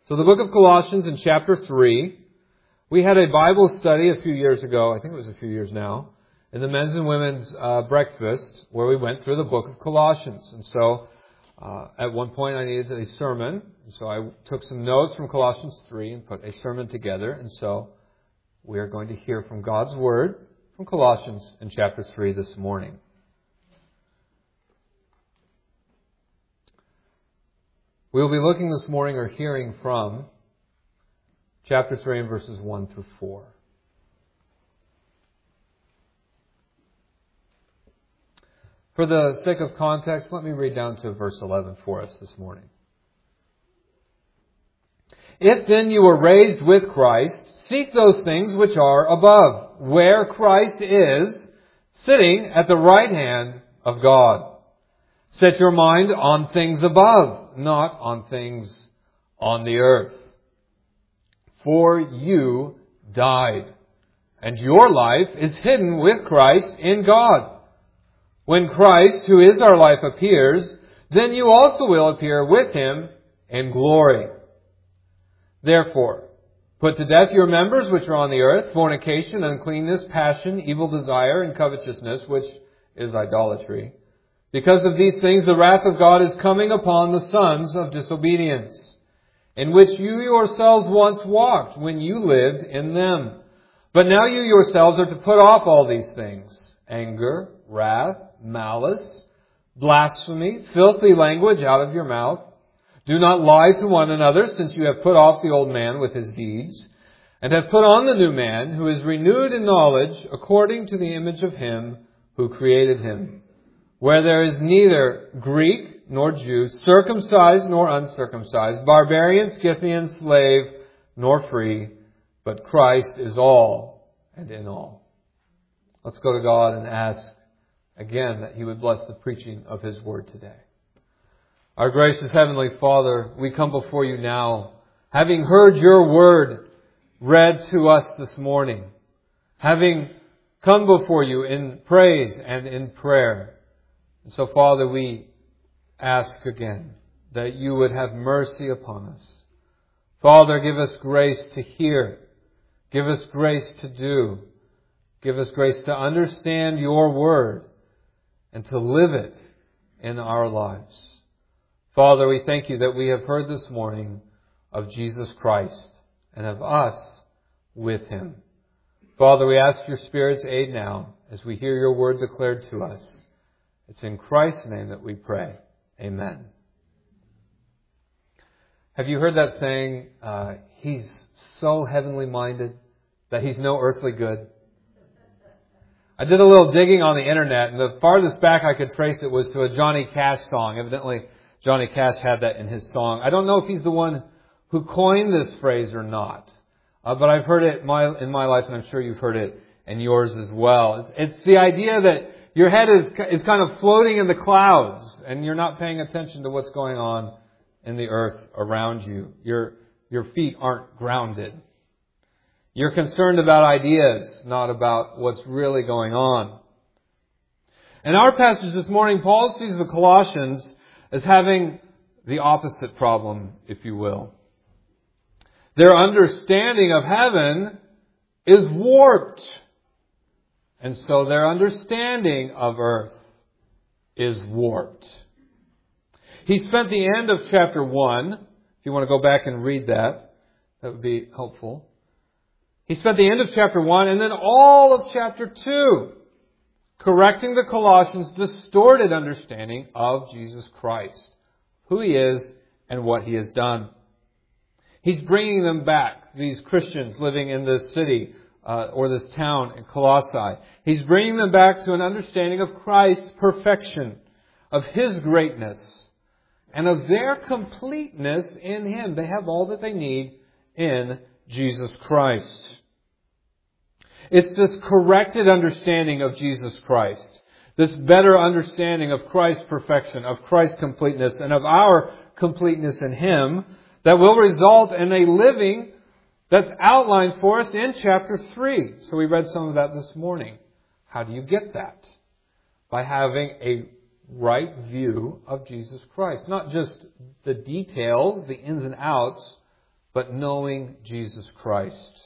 So the book of Colossians in chapter 3, we had a Bible study a few years ago, I think it was a few years now, in the men's and women's breakfast where we went through the book of Colossians. And so at one point I needed a sermon, and so I took some notes from Colossians 3 and put a sermon together. And so we are going to hear from God's Word from Colossians in chapter 3 this morning. We will be looking this morning or hearing from chapter 3 and verses 1 through 4. For the sake of context, let me read down to verse 11 for us this morning. If then you were raised with Christ, seek those things which are above, where Christ is, sitting at the right hand of God. Set your mind on things above, not on things on the earth. For you died, and your life is hidden with Christ in God. When Christ, who is our life, appears, then you also will appear with Him in glory. Therefore, put to death your members which are on the earth, fornication, uncleanness, passion, evil desire, and covetousness, which is idolatry. Because of these things, the wrath of God is coming upon the sons of disobedience, in which you yourselves once walked when you lived in them. But now you yourselves are to put off all these things: anger, wrath, malice, blasphemy, filthy language out of your mouth. Do not lie to one another, since you have put off the old man with his deeds, and have put on the new man, who is renewed in knowledge according to the image of Him who created him. Where there is neither Greek nor Jew, circumcised nor uncircumcised, barbarian, Scythian, slave, nor free, but Christ is all and in all. Let's go to God and ask again that He would bless the preaching of His Word today. Our gracious Heavenly Father, we come before You now, having heard Your Word read to us this morning, having come before You in praise and in prayer. And so, Father, we ask again that You would have mercy upon us. Father, give us grace to hear. Give us grace to do. Give us grace to understand Your Word and to live it in our lives. Father, we thank You that we have heard this morning of Jesus Christ and of us with Him. Father, we ask Your Spirit's aid now as we hear Your Word declared to us. It's in Christ's name that we pray. Amen. Have you heard that saying, He's so heavenly minded that He's no earthly good? I did a little digging on the internet, and the farthest back I could trace it was to a Johnny Cash song. Evidently, Johnny Cash had that in his song. I don't know if he's the one who coined this phrase or not, but I've heard it in my life, and I'm sure you've heard it in yours as well. It's the idea that your head is kind of floating in the clouds, and you're not paying attention to what's going on in the earth around you. Your feet aren't grounded. You're concerned about ideas, not about what's really going on. In our passage this morning, Paul sees the Colossians as having the opposite problem, if you will. Their understanding of heaven is warped. And so their understanding of earth is warped. He spent the end of chapter 1. If you want to go back and read that, that would be helpful. He spent the end of chapter 1 and then all of chapter 2 correcting the Colossians' distorted understanding of Jesus Christ, who He is and what He has done. He's bringing them back, these Christians living in this city or this town in Colossae. He's bringing them back to an understanding of Christ's perfection, of His greatness, and of their completeness in Him. They have all that they need in Jesus Christ. It's this corrected understanding of Jesus Christ, this better understanding of Christ's perfection, of Christ's completeness, and of our completeness in Him that will result in a living that's outlined for us in chapter 3. So we read some of that this morning. How do you get that? By having a right view of Jesus Christ. Not just the details, the ins and outs, but knowing Jesus Christ.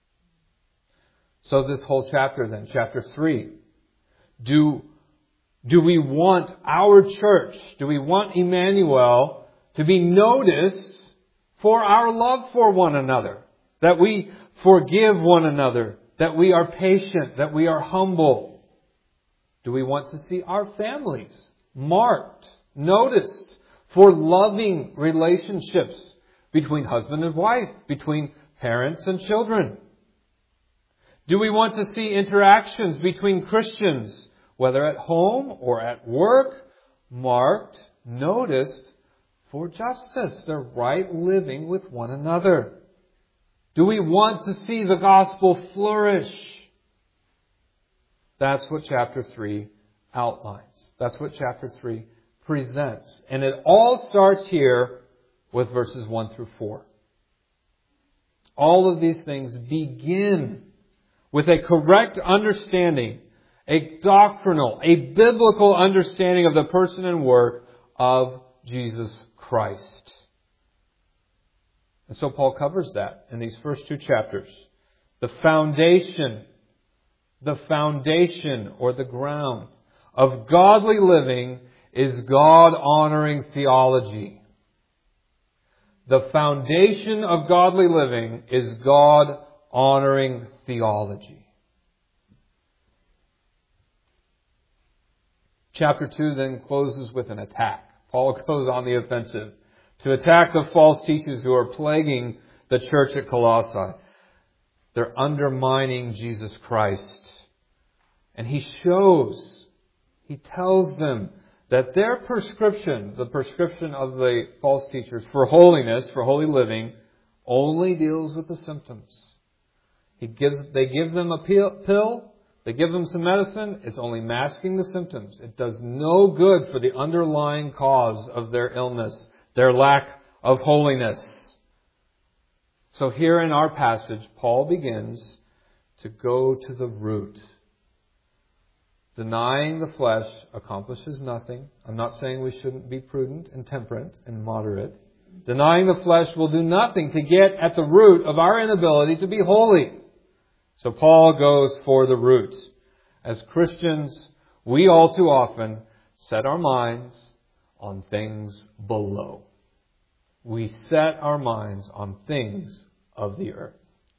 So this whole chapter then, chapter 3, do we want our church, do we want Emmanuel to be noticed for our love for one another? That we forgive one another, that we are patient, that we are humble? Do we want to see our families marked, noticed for loving relationships between husband and wife, between parents and children? Do we want to see interactions between Christians, whether at home or at work, marked, noticed for justice, their right living with one another? Do we want to see the gospel flourish? That's what chapter 3 outlines. That's what chapter 3 presents. And it all starts here with verses 1 through 4. All of these things begin with a correct understanding, a doctrinal, a biblical understanding of the person and work of Jesus Christ. And so Paul covers that in these first 2 chapters. The foundation or the ground of godly living is God-honoring theology. The foundation of godly living is God-honoring theology. Chapter 2 then closes with an attack. Paul goes on the offensive to attack the false teachers who are plaguing the church at Colossae. They're undermining Jesus Christ. And he tells them that their prescription, the prescription of the false teachers for holiness, for holy living, only deals with the symptoms. They give them a pill, they give them some medicine, it's only masking the symptoms. It does no good for the underlying cause of their illness, their lack of holiness. So here in our passage, Paul begins to go to the root. Denying the flesh accomplishes nothing. I'm not saying we shouldn't be prudent and temperate and moderate. Denying the flesh will do nothing to get at the root of our inability to be holy. So Paul goes for the root. As Christians, we all too often set our minds on things below. We set our minds on things of the earth.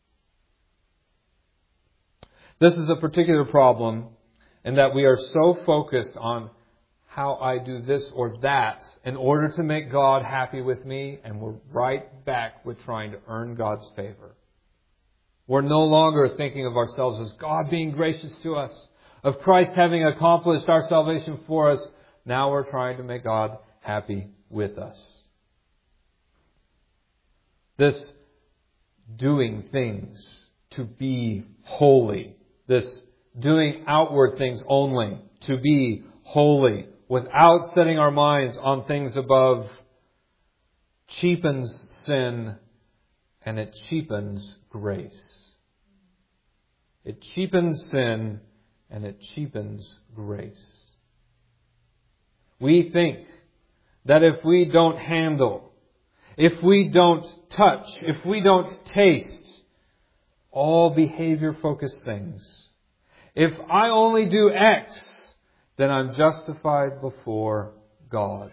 This is a particular problem in that we are so focused on how I do this or that in order to make God happy with me, and we're right back with trying to earn God's favor. We're no longer thinking of ourselves as God being gracious to us, of Christ having accomplished our salvation for us. Now we're trying to make God happy with us. This doing things to be holy, this doing outward things only to be holy, without setting our minds on things above, cheapens sin and it cheapens grace. It cheapens sin and it cheapens grace. We think that if we don't handle, if we don't touch, if we don't taste all behavior-focused things, if I only do X, then I'm justified before God.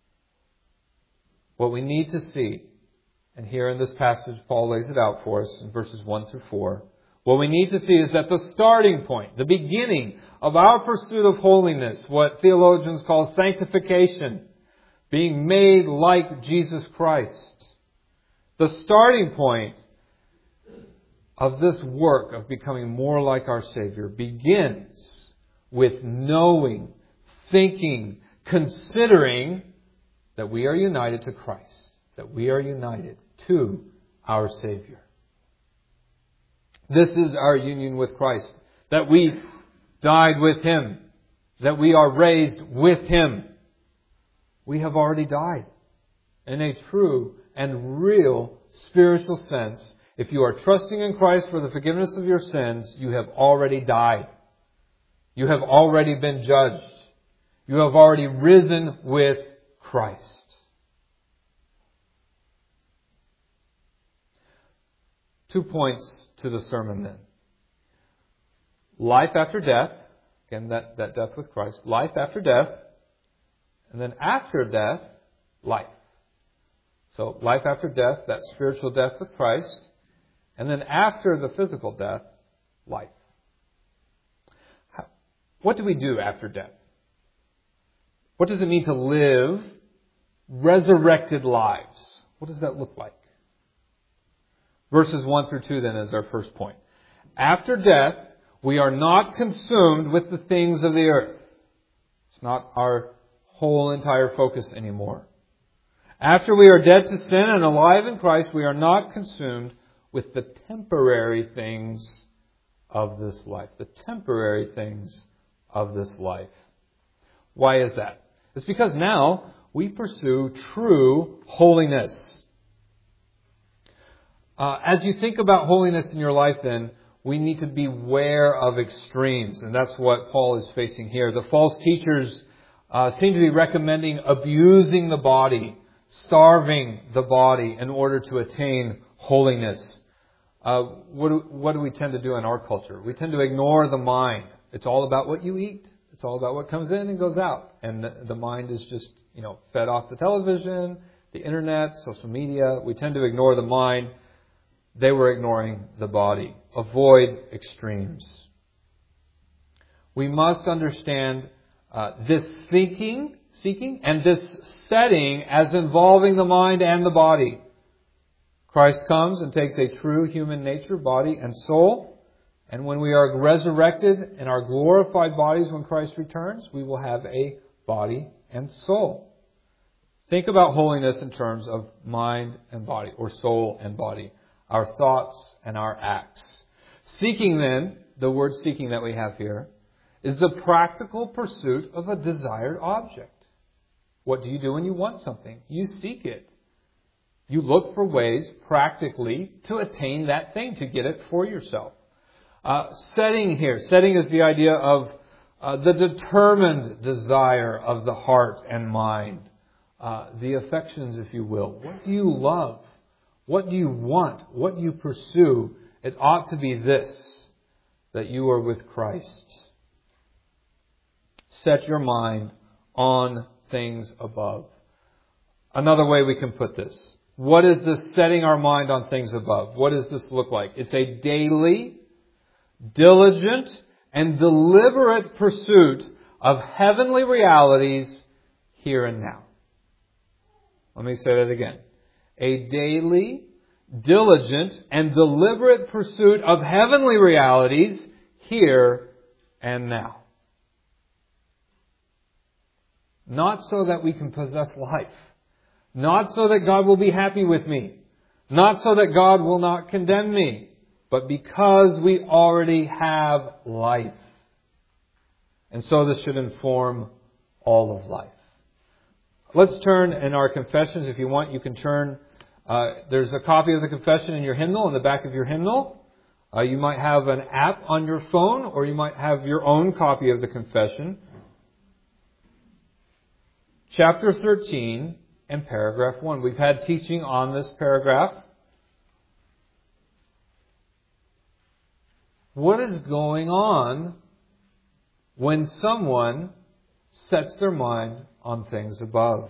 What we need to see, and here in this passage Paul lays it out for us in verses 1 through 4, what we need to see is that the starting point, the beginning of our pursuit of holiness, what theologians call sanctification, being made like Jesus Christ, the starting point of this work of becoming more like our Savior begins with knowing, thinking, considering that we are united to Christ, that we are united to our Savior. This is our union with Christ, that we died with Him, that we are raised with Him. We have already died. In a true and real spiritual sense, if you are trusting in Christ for the forgiveness of your sins, you have already died. You have already been judged. You have already risen with Christ. 2 points to the sermon then. Life after death. Again, that death with Christ. Life after death. And then after death, life. So life after death, that spiritual death with Christ. And then after the physical death, life. What do we do after death? What does it mean to live resurrected lives? What does that look like? Verses 1 through 2 then is our first point. After death, we are not consumed with the things of the earth. It's not our whole entire focus anymore. After we are dead to sin and alive in Christ, we are not consumed with the temporary things of this life. The temporary things of this life. Why is that? It's because now we pursue true holiness. As you think about holiness in your life then, we need to beware of extremes. And that's what Paul is facing here. The false teachers seem to be recommending abusing the body, starving the body in order to attain holiness. What do we tend to do in our culture? We tend to ignore the mind. It's all about what you eat. It's all about what comes in and goes out. And the mind is just, fed off the television, the internet, social media. We tend to ignore the mind. They were ignoring the body. Avoid extremes. We must understand this seeking and this setting as involving the mind and the body. Christ comes and takes a true human nature, body and soul. And when we are resurrected in our glorified bodies when Christ returns, we will have a body and soul. Think about holiness in terms of mind and body, or soul and body, our thoughts and our acts. Seeking then, the word seeking that we have here, is the practical pursuit of a desired object. What do you do when you want something? You seek it. You look for ways practically to attain that thing, to get it for yourself. Setting is the idea of the determined desire of the heart and mind. The affections, if you will. What do you love? What do you want? What do you pursue? It ought to be this, that you are with Christ. Set your mind on things above. Another way we can put this. What is this setting our mind on things above? What does this look like? It's a daily, diligent, and deliberate pursuit of heavenly realities here and now. Let me say that again. A daily, diligent, and deliberate pursuit of heavenly realities here and now. Not so that we can possess life. Not so that God will be happy with me. Not so that God will not condemn me. But because we already have life. And so this should inform all of life. Let's turn in our confessions. If you want, you can turn. There's a copy of the confession in your hymnal, in the back of your hymnal. You might have an app on your phone, or you might have your own copy of the confession. Chapter 13 and paragraph 1. We've had teaching on this paragraph. What is going on when someone sets their mind on things above?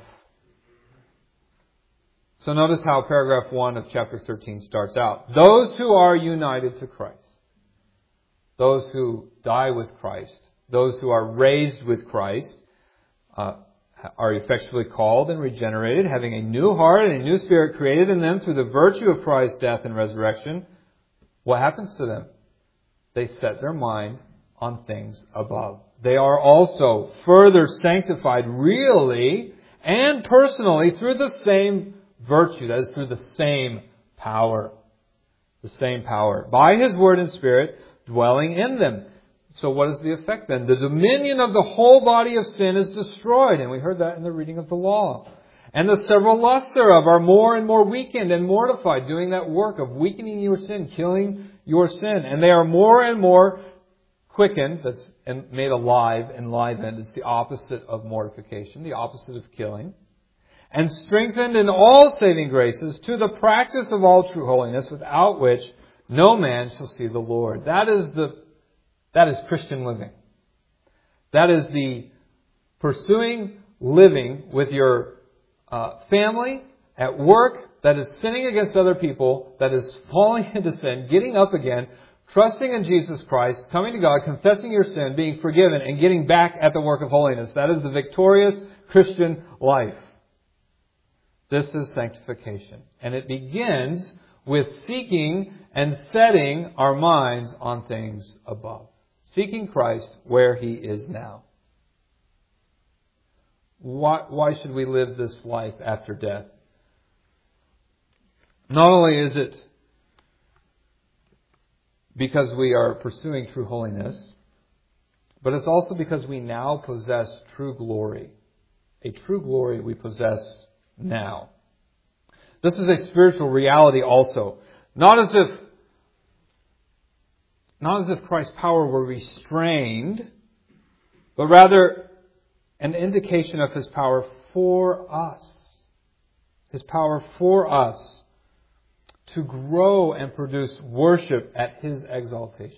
So notice how paragraph 1 of chapter 13 starts out. Those who are united to Christ, those who die with Christ, those who are raised with Christ, are effectually called and regenerated, having a new heart and a new spirit created in them through the virtue of Christ's death and resurrection. What happens to them? They set their mind on things above. They are also further sanctified really and personally through the same virtue, that is through the same power. The same power. By His Word and Spirit dwelling in them. So what is the effect then? The dominion of the whole body of sin is destroyed. And we heard that in the reading of the law. And the several lusts thereof are more and more weakened and mortified, doing that work of weakening your sin, killing your sin. And they are more and more quickened, that's made alive, enlivened. It's the opposite of mortification, the opposite of killing. And strengthened in all saving graces to the practice of all true holiness, without which no man shall see the Lord. That is Christian living. That is the pursuing living with your family, at work, that is sinning against other people, that is falling into sin, getting up again, trusting in Jesus Christ, coming to God, confessing your sin, being forgiven, and getting back at the work of holiness. That is the victorious Christian life. This is sanctification. And it begins with seeking and setting our minds on things above. Seeking Christ where He is now. Why should we live this life after death? Not only is it because we are pursuing true holiness, but it's also because we now possess true glory. A true glory we possess now. This is a spiritual reality also. Not as if Christ's power were restrained, but rather an indication of His power for us. His power for us to grow and produce worship at His exaltation.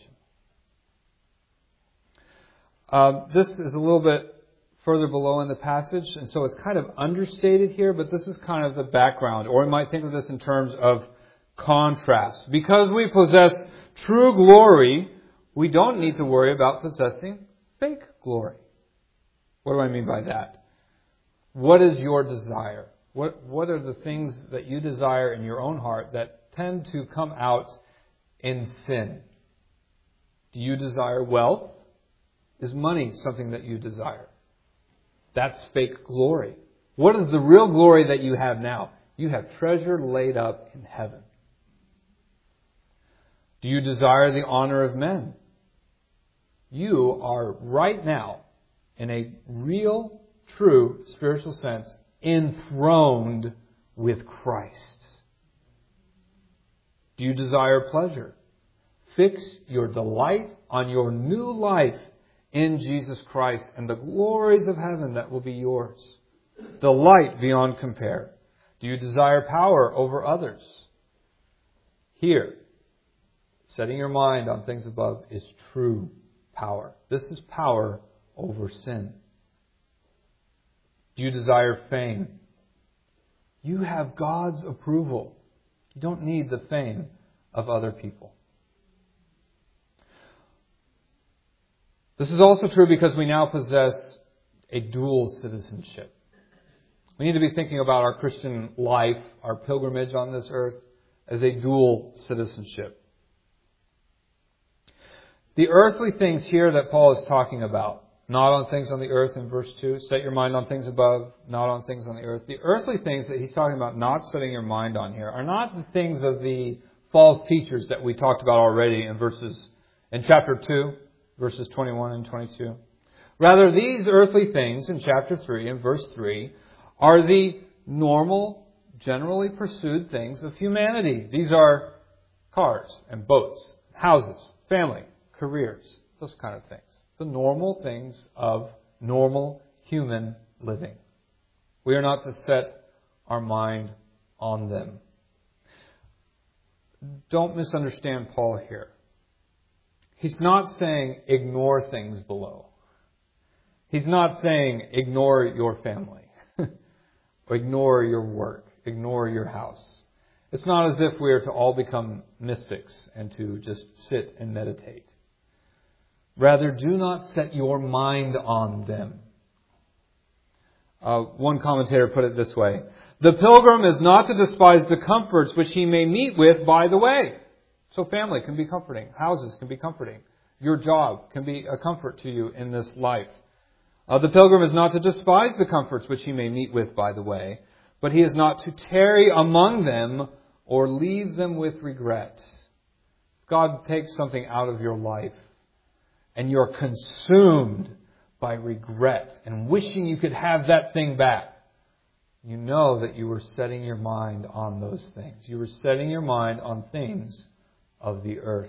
This is a little bit further below in the passage, and so it's kind of understated here, but this is kind of the background, or we might think of this in terms of contrast. Because we possess true glory, we don't need to worry about possessing fake glory. What do I mean by that? What is your desire? What are the things that you desire in your own heart that tend to come out in sin? Do you desire wealth? Is money something that you desire? That's fake glory. What is the real glory that you have now? You have treasure laid up in heaven. Do you desire the honor of men? You are right now, in a real, true, spiritual sense, enthroned with Christ. Do you desire pleasure? Fix your delight on your new life in Jesus Christ and the glories of heaven that will be yours. Delight beyond compare. Do you desire power over others? Here, setting your mind on things above is true power. This is power over sin. Do you desire fame? You have God's approval. You don't need the fame of other people. This is also true because we now possess a dual citizenship. We need to be thinking about our Christian life, our pilgrimage on this earth, as a dual citizenship. The earthly things here that Paul is talking about, not on things on the earth in verse 2, set your mind on things above, not on things on the earth. The earthly things that he's talking about not setting your mind on here are not the things of the false teachers that we talked about already in chapter 2. Verses 21 and 22. Rather, these earthly things in chapter 3 and verse 3 are the normal, generally pursued things of humanity. These are cars and boats, houses, family, careers, those kind of things. The normal things of normal human living. We are not to set our mind on them. Don't misunderstand Paul here. He's not saying ignore things below. He's not saying ignore your family, or ignore your work, ignore your house. It's not as if we are to all become mystics and to just sit and meditate. Rather, do not set your mind on them. One commentator put it this way: the pilgrim is not to despise the comforts which he may meet with by the way. So family can be comforting. Houses can be comforting. Your job can be a comfort to you in this life. The pilgrim is not to despise the comforts which he may meet with by the way, but he is not to tarry among them or leave them with regret. God takes something out of your life and you're consumed by regret and wishing you could have that thing back. You know that you were setting your mind on those things. You were setting your mind on things of the earth.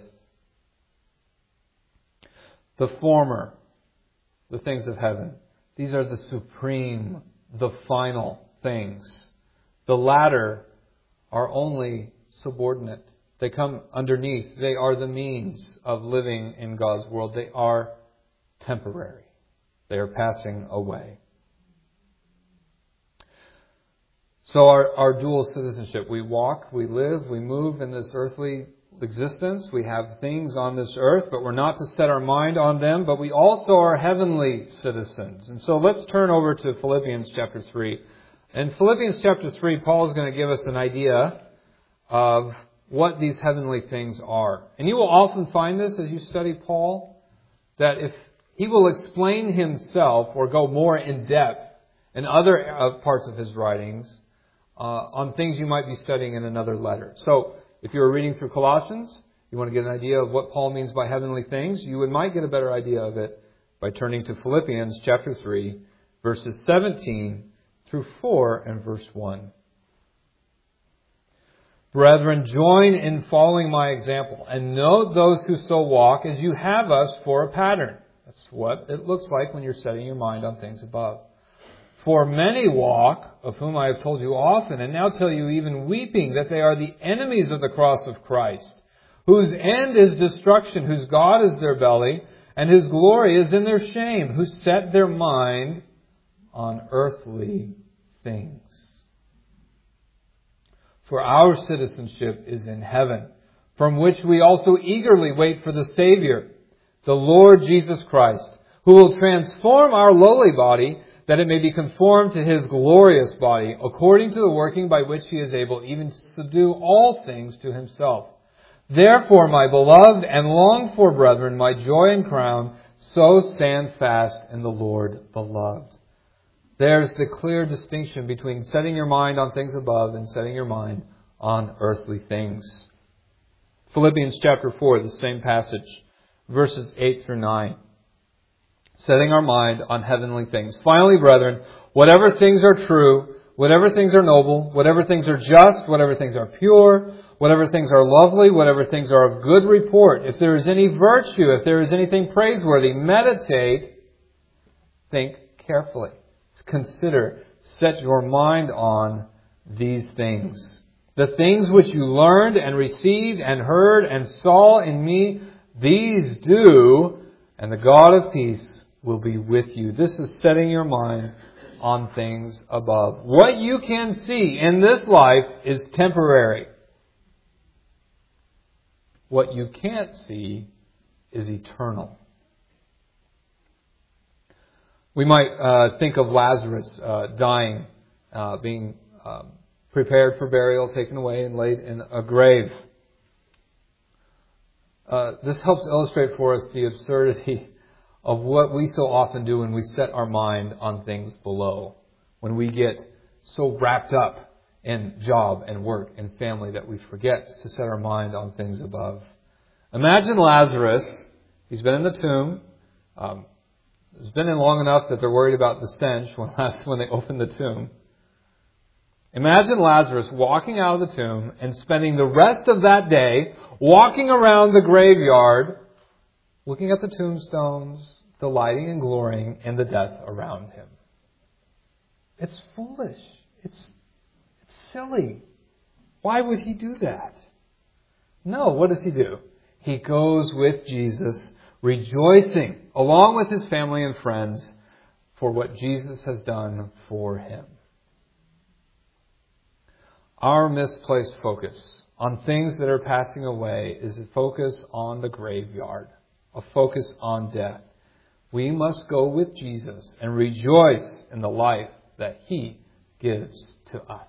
The former, the things of heaven, these are the supreme, the final things. The latter are only subordinate. They come underneath. They are the means of living in God's world. They are temporary. They are passing away. So our dual citizenship. We walk, we live, we move in this earthly existence. We have things on this earth, but we're not to set our mind on them. But we also are heavenly citizens. And so let's turn over to Philippians chapter 3. In Philippians chapter 3, Paul is going to give us an idea of what these heavenly things are. And you will often find this as you study Paul, that if he will explain himself or go more in depth in other parts of his writings on things you might be studying in another letter. So if you were reading through Colossians, you want to get an idea of what Paul means by heavenly things, you might get a better idea of it by turning to Philippians chapter 3, verses 17 through 4 and verse 1. Brethren, join in following my example, and note those who so walk as you have us for a pattern. That's what it looks like when you're setting your mind on things above. For many walk, of whom I have told you often, and now tell you even weeping, that they are the enemies of the cross of Christ, whose end is destruction, whose God is their belly, and whose glory is in their shame, who set their mind on earthly things. For our citizenship is in heaven, from which we also eagerly wait for the Savior, the Lord Jesus Christ, who will transform our lowly body, that it may be conformed to His glorious body, according to the working by which He is able even to subdue all things to Himself. Therefore, my beloved and longed for brethren, my joy and crown, so stand fast in the Lord, beloved. There's the clear distinction between setting your mind on things above and setting your mind on earthly things. Philippians chapter 4, the same passage, verses 8 through 9. Setting our mind on heavenly things. Finally, brethren, whatever things are true, whatever things are noble, whatever things are just, whatever things are pure, whatever things are lovely, whatever things are of good report, if there is any virtue, if there is anything praiseworthy, meditate, think carefully. Consider, set your mind on these things. The things which you learned and received and heard and saw in me, these do, and the God of peace will be with you. This is setting your mind on things above. What you can see in this life is temporary. What you can't see is eternal. We might think of Lazarus dying, being prepared for burial, taken away and laid in a grave. This helps illustrate for us the absurdity of what we so often do when we set our mind on things below. When we get so wrapped up in job and work and family that we forget to set our mind on things above. Imagine Lazarus. He's been in the tomb. It's been in long enough that they're worried about the stench when they open the tomb. Imagine Lazarus walking out of the tomb and spending the rest of that day walking around the graveyard, looking at the tombstones, delighting and glorying in the death around him. It's foolish. It's silly. Why would he do that? No, what does he do? He goes with Jesus, rejoicing along with his family and friends for what Jesus has done for him. Our misplaced focus on things that are passing away is a focus on the graveyard, a focus on death. We must go with Jesus and rejoice in the life that He gives to us.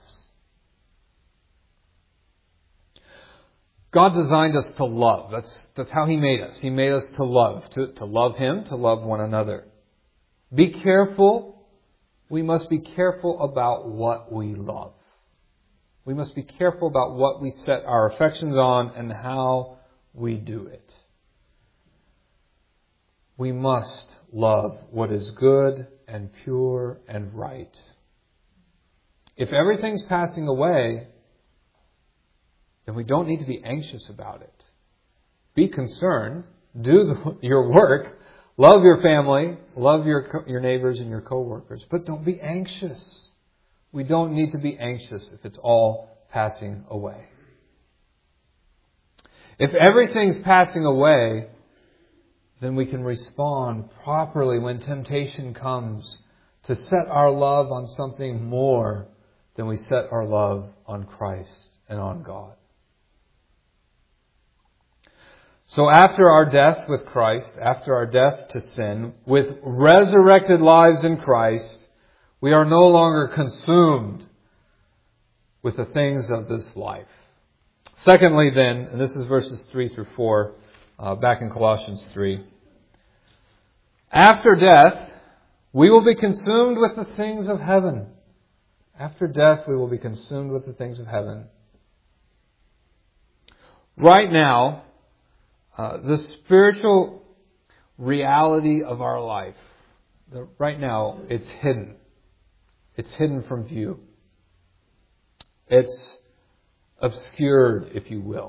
God designed us to love. That's how He made us. He made us to love Him, to love one another. Be careful. We must be careful about what we love. We must be careful about what we set our affections on and how we do it. We must love what is good and pure and right. If everything's passing away, then we don't need to be anxious about it. Be concerned. Do your work. Love your family. Love your neighbors and your co-workers. But don't be anxious. We don't need to be anxious if it's all passing away. If everything's passing away, then we can respond properly when temptation comes to set our love on something more than we set our love on Christ and on God. So after our death with Christ, after our death to sin, with resurrected lives in Christ, we are no longer consumed with the things of this life. Secondly then, and this is verses 3 through 4, back in Colossians 3. After death, we will be consumed with the things of heaven. After death, we will be consumed with the things of heaven. Right now, the spiritual reality of our life, right now, it's hidden. It's hidden from view. It's obscured, if you will.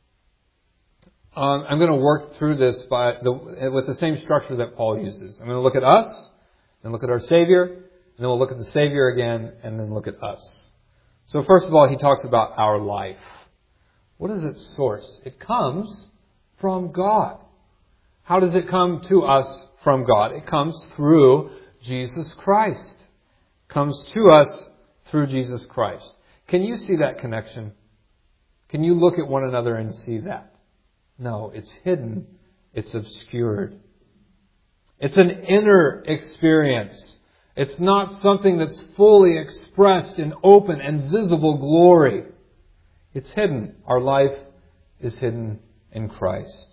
I'm going to work through this with the same structure that Paul uses. I'm going to look at us, then look at our Savior, and then we'll look at the Savior again, and then look at us. So first of all, he talks about our life. What is its source? It comes from God. How does it come to us from God? It comes through Jesus Christ. It comes to us through Jesus Christ. Can you see that connection? Can you look at one another and see that? No, it's hidden. It's obscured. It's an inner experience. It's not something that's fully expressed in open and visible glory. It's hidden. Our life is hidden in Christ.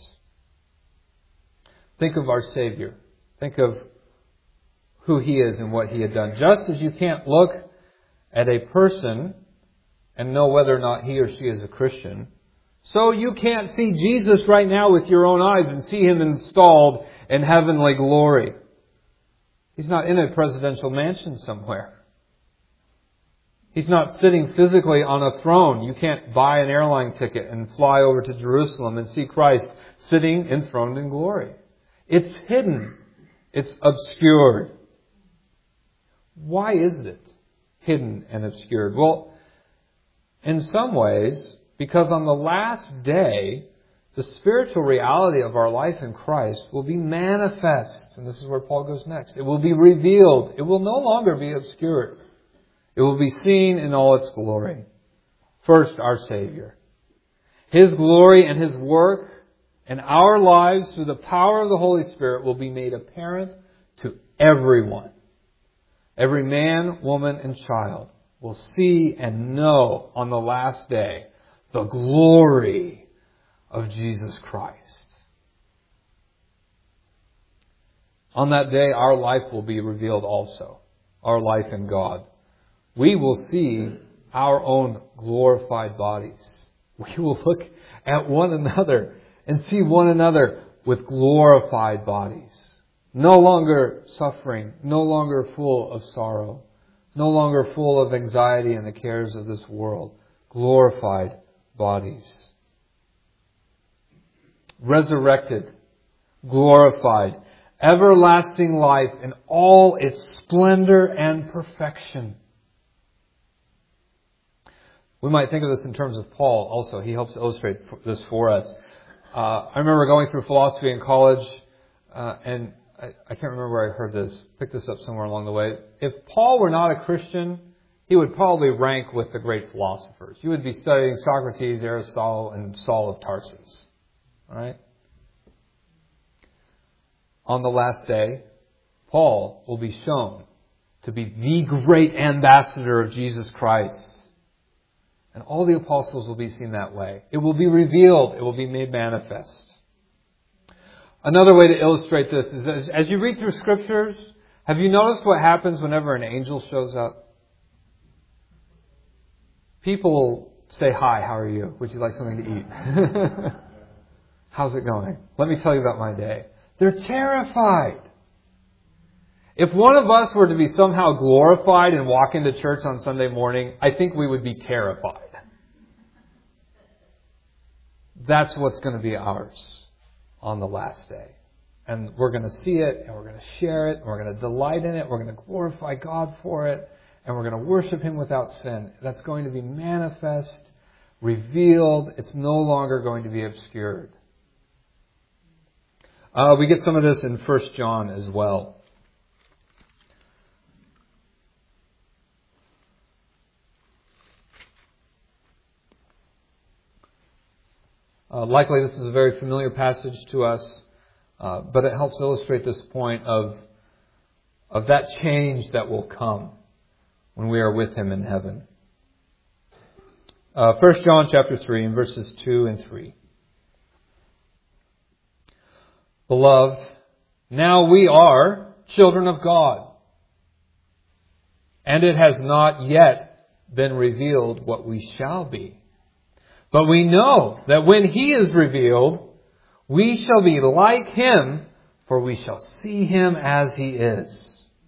Think of our Savior. Think of who He is and what He had done. Just as you can't look at a person and know whether or not he or she is a Christian, so you can't see Jesus right now with your own eyes and see Him installed in heavenly glory. He's not in a presidential mansion somewhere. He's not sitting physically on a throne. You can't buy an airline ticket and fly over to Jerusalem and see Christ sitting enthroned in glory. It's hidden. It's obscured. Why is it hidden and obscured? Well, in some ways, because on the last day, the spiritual reality of our life in Christ will be manifest. And this is where Paul goes next. It will be revealed. It will no longer be obscured. It will be seen in all its glory. First, our Savior. His glory and His work in our lives through the power of the Holy Spirit will be made apparent to everyone. Every man, woman, and child will see and know on the last day the glory of Jesus Christ. On that day, our life will be revealed also. Our life in God. We will see our own glorified bodies. We will look at one another and see one another with glorified bodies. No longer suffering, no longer full of sorrow, no longer full of anxiety and the cares of this world. Glorified bodies. Resurrected, glorified, everlasting life in all its splendor and perfection. We might think of this in terms of Paul also. He helps illustrate this for us. I remember going through philosophy in college, and I can't remember where I heard this. Picked this up somewhere along the way. If Paul were not a Christian, he would probably rank with the great philosophers. You would be studying Socrates, Aristotle, and Saul of Tarsus. All right? On the last day, Paul will be shown to be the great ambassador of Jesus Christ. And all the apostles will be seen that way. It will be revealed. It will be made manifest. Another way to illustrate this is as you read through Scriptures, have you noticed what happens whenever an angel shows up? People say, "Hi, how are you? Would you like something to eat?" How's it going? Let me tell you about my day. They're terrified. If one of us were to be somehow glorified and walk into church on Sunday morning, I think we would be terrified. That's what's going to be ours on the last day. And we're going to see it, and we're going to share it, and we're going to delight in it, we're going to glorify God for it, and we're going to worship Him without sin. That's going to be manifest revealed. It's no longer going to be obscured. We get some of this in 1 John as well. Likely this is a very familiar passage to us, but it helps illustrate this point of that change that will come when we are with Him in heaven. 1 John chapter 3 and verses 2 and 3. Beloved, now we are children of God, and it has not yet been revealed what we shall be. But we know that when He is revealed, we shall be like Him, for we shall see Him as He is.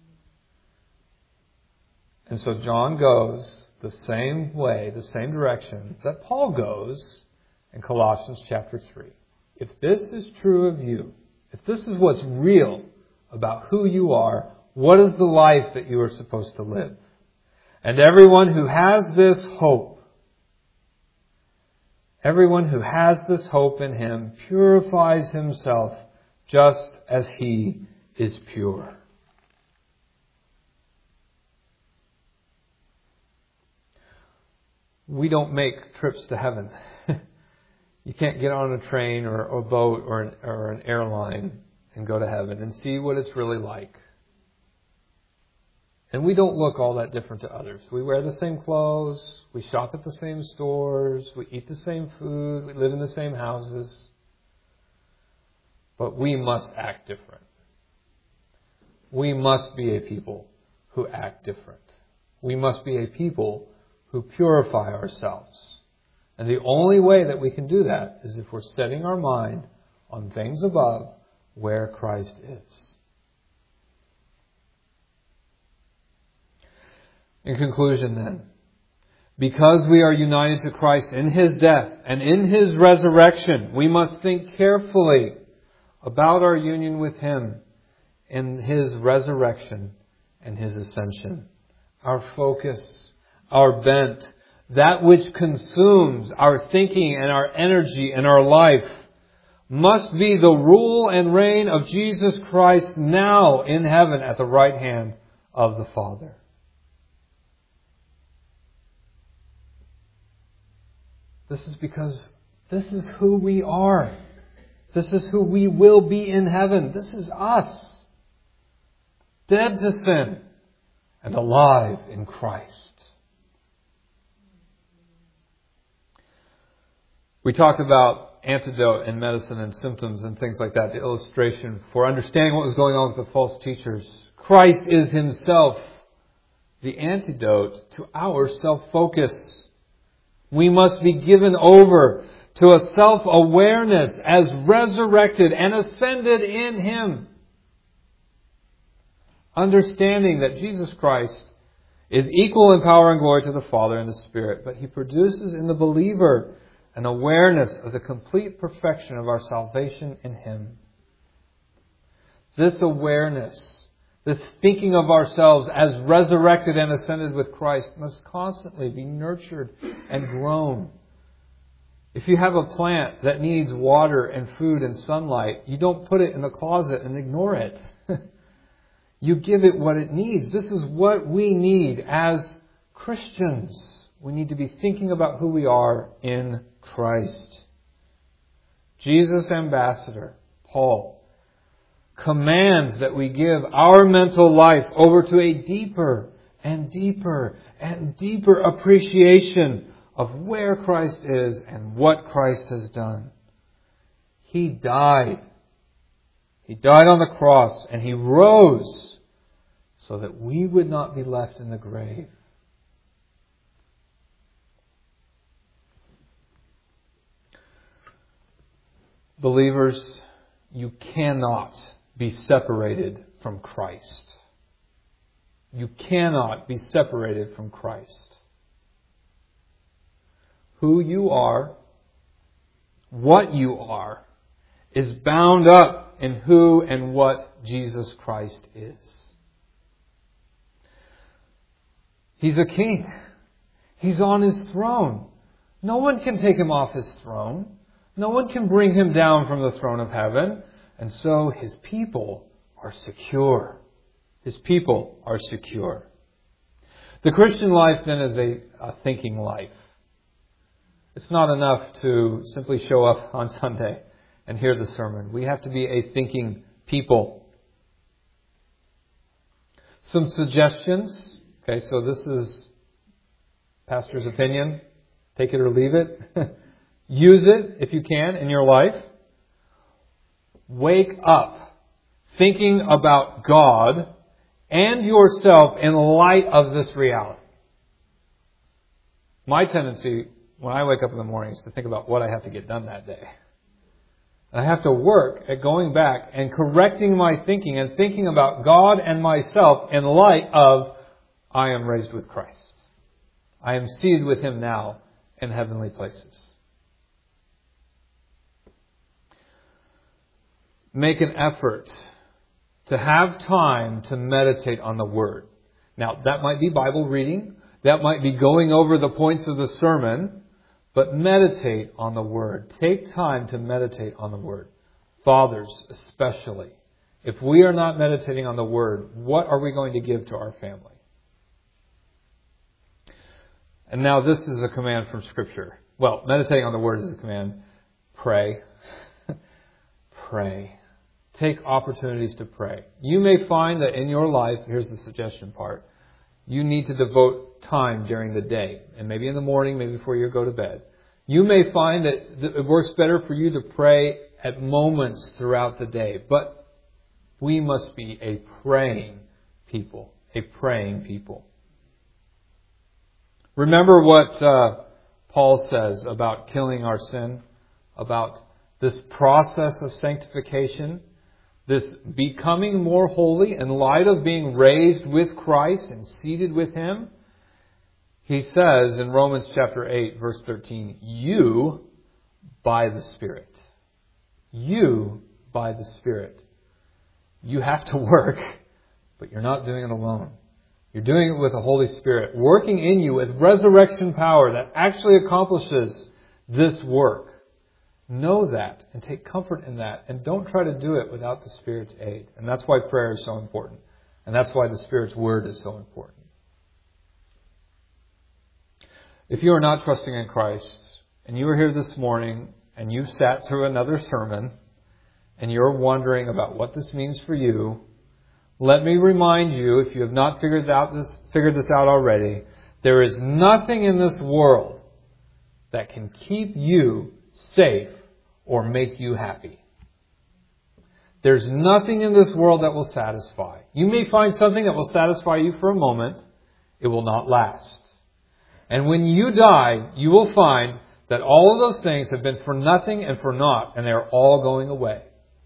And so John goes the same way, the same direction that Paul goes in Colossians chapter 3. If this is true of you, if this is what's real about who you are, what is the life that you are supposed to live? And everyone who has this hope in Him purifies himself just as He is pure. We don't make trips to heaven. You can't get on a train or a boat or an airline and go to heaven and see what it's really like. And we don't look all that different to others. We wear the same clothes. We shop at the same stores. We eat the same food. We live in the same houses. But we must act different. We must be a people who act different. We must be a people who purify ourselves. And the only way that we can do that is if we're setting our mind on things above where Christ is. In conclusion then, because we are united to Christ in His death and in His resurrection, we must think carefully about our union with Him in His resurrection and His ascension. Our focus, our bent, that which consumes our thinking and our energy and our life must be the rule and reign of Jesus Christ now in heaven at the right hand of the Father. This is because this is who we are. This is who we will be in heaven. This is us. Dead to sin and alive in Christ. We talked about antidote and medicine and symptoms and things like that, the illustration for understanding what was going on with the false teachers. Christ is Himself the antidote to our self-focus. We must be given over to a self-awareness as resurrected and ascended in Him. Understanding that Jesus Christ is equal in power and glory to the Father and the Spirit, but He produces in the believer an awareness of the complete perfection of our salvation in Him. This awareness, this thinking of ourselves as resurrected and ascended with Christ must constantly be nurtured and grown. If you have a plant that needs water and food and sunlight, you don't put it in the closet and ignore it. You give it what it needs. This is what we need as Christians. We need to be thinking about who we are in Christ. Jesus' ambassador, Paul, commands that we give our mental life over to a deeper and deeper and deeper appreciation of where Christ is and what Christ has done. He died. He died on the cross and He rose so that we would not be left in the grave. Believers, you cannot be separated from Christ. You cannot be separated from Christ. Who you are, what you are, is bound up in who and what Jesus Christ is. He's a king. He's on His throne. No one can take him off his throne. No one can bring him down from the throne of heaven. And so his people are secure. His people are secure. The Christian life then is a thinking life. It's not enough to simply show up on Sunday and hear the sermon. We have to be a thinking people. Some suggestions. Okay, so this is pastor's opinion. Take it or leave it. Use it if you can in your life. Wake up thinking about God and yourself in light of this reality. My tendency when I wake up in the morning is to think about what I have to get done that day. I have to work at going back and correcting my thinking and thinking about God and myself in light of I am raised with Christ. I am seated with Him now in heavenly places. Make an effort to have time to meditate on the Word. Now, that might be Bible reading. That might be going over the points of the sermon. But meditate on the Word. Take time to meditate on the Word. Fathers, especially. If we are not meditating on the Word, what are we going to give to our family? And now this is a command from Scripture. Well, meditating on the Word is a command. Pray. Pray. Take opportunities to pray. You may find that in your life, here's the suggestion part, you need to devote time during the day. And maybe in the morning, maybe before you go to bed. You may find that it works better for you to pray at moments throughout the day. But we must be a praying people. A praying people. Remember what Paul says about killing our sin? About this process of sanctification? This becoming more holy in light of being raised with Christ and seated with Him. He says in Romans chapter 8, verse 13, you by the Spirit. You by the Spirit. You have to work, but you're not doing it alone. You're doing it with the Holy Spirit, working in you with resurrection power that actually accomplishes this work. Know that and take comfort in that. And don't try to do it without the Spirit's aid. And that's why prayer is so important. And that's why the Spirit's Word is so important. If you are not trusting in Christ, and you are here this morning, and you sat through another sermon, and you're wondering about what this means for you, let me remind you, if you have not figured this out already, there is nothing in this world that can keep you safe or make you happy. There's nothing in this world that will satisfy. You may find something that will satisfy you for a moment. It will not last. And when you die, you will find that all of those things have been for nothing and for naught, and they're all going away.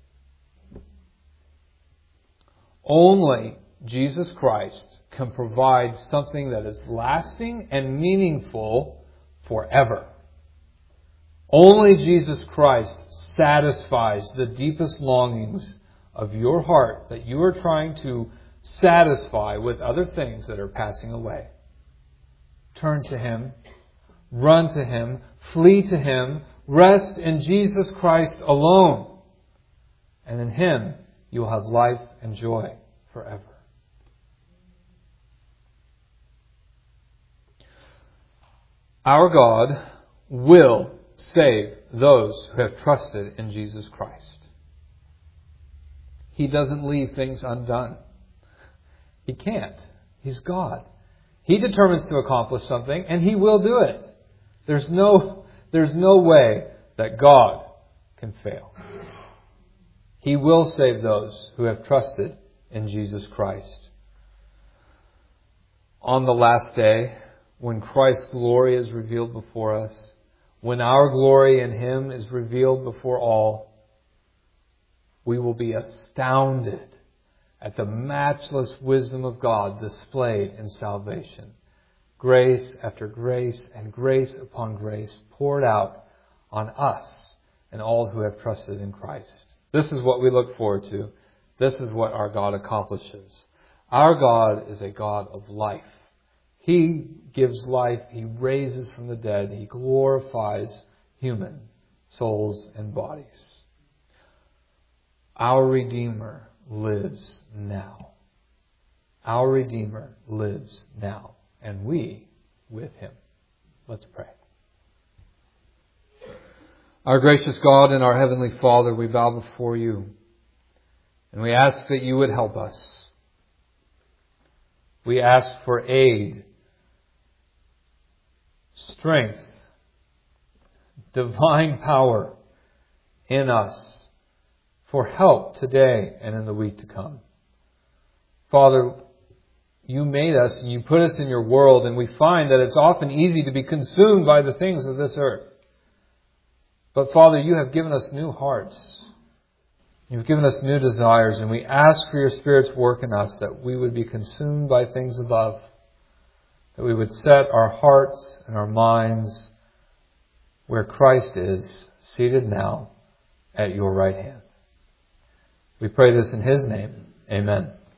Only Jesus Christ can provide something that is lasting and meaningful forever. Only Jesus Christ satisfies the deepest longings of your heart that you are trying to satisfy with other things that are passing away. Turn to Him, run to Him, flee to Him, rest in Jesus Christ alone. And in Him you will have life and joy forever. Our God will save those who have trusted in Jesus Christ. He doesn't leave things undone. He can't. He's God. He determines to accomplish something, and He will do it. There's no way that God can fail. He will save those who have trusted in Jesus Christ. On the last day, when Christ's glory is revealed before us, when our glory in Him is revealed before all, we will be astounded at the matchless wisdom of God displayed in salvation. Grace after grace and grace upon grace poured out on us and all who have trusted in Christ. This is what we look forward to. This is what our God accomplishes. Our God is a God of life. He gives life. He raises from the dead. He glorifies human souls and bodies. Our Redeemer lives now. Our Redeemer lives now. And we with Him. Let's pray. Our gracious God and our Heavenly Father, we bow before You. And we ask that You would help us. We ask for aid, strength, divine power in us for help today and in the week to come. Father, You made us and You put us in Your world, and we find that it's often easy to be consumed by the things of this earth. But Father, You have given us new hearts. You've given us new desires, and we ask for Your Spirit's work in us that we would be consumed by things above, that we would set our hearts and our minds where Christ is, seated now at Your right hand. We pray this in His name. Amen.